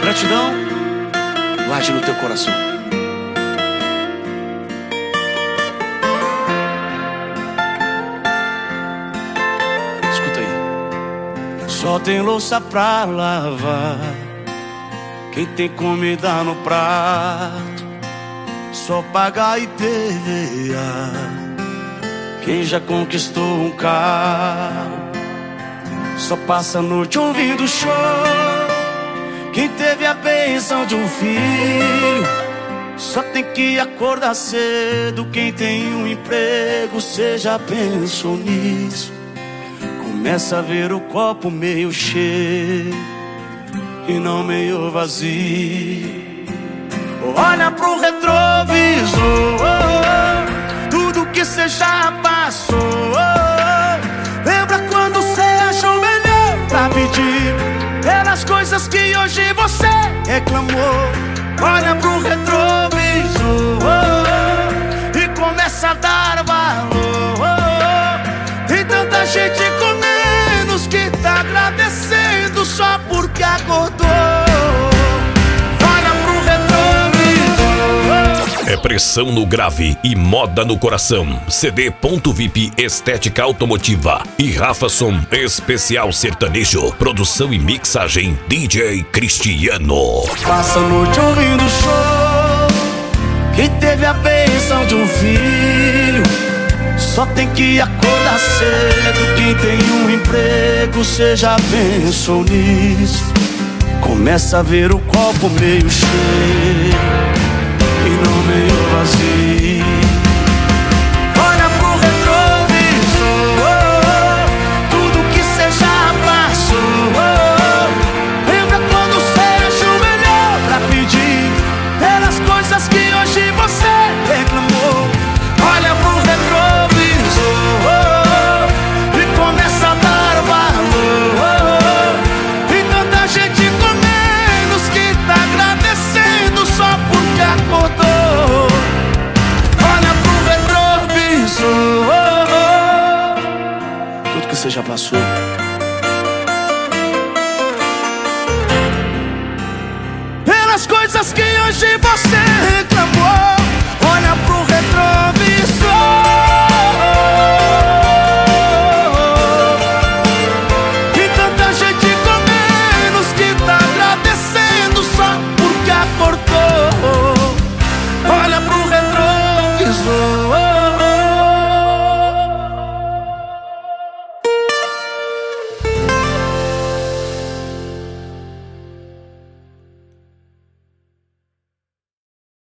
gratidão, guarde no teu coração. Escuta aí. Só tem louça pra lavar quem tem comida no prato, só paga IPVA quem já conquistou um carro, só passa a noite ouvindo show quem teve a bênção de um filho, só tem que acordar cedo quem tem um emprego. Cê já pensou nisso? Começa a ver o copo meio cheio e não meio vazio. Olha pro retrovisor, tudo que cê já passou. Lembra quando cê achou melhor pra pedir pelas coisas que hoje você reclamou? Olha pro retrovisor e começa a dar valor. Tem tanta gente com menos que tá agradecendo só porque acordou. É pressão no grave e moda no coração. CD Ponto VIP Estética Automotiva e Rafa Som Especial Sertanejo. Produção e mixagem DJ Cristiano. Passa a noite ouvindo show quem teve a bênção de um filho, só tem que acordar cedo quem tem um emprego. Cê já pensou nisso? Começa a ver o copo meio cheio e não meio vazio. Olha pro retrovisor, tudo que cê já passou. Lembra quando cê achou melhor pra pedir pelas coisas que hoje você reclamou? Olha pro retrovisor e começa a dar valor. Tem tanta gente com menos que tá agradecendo só porque acordou. Olha pro retrovisor, tudo que você já passou. Pelas coisas que hoje você reclamou.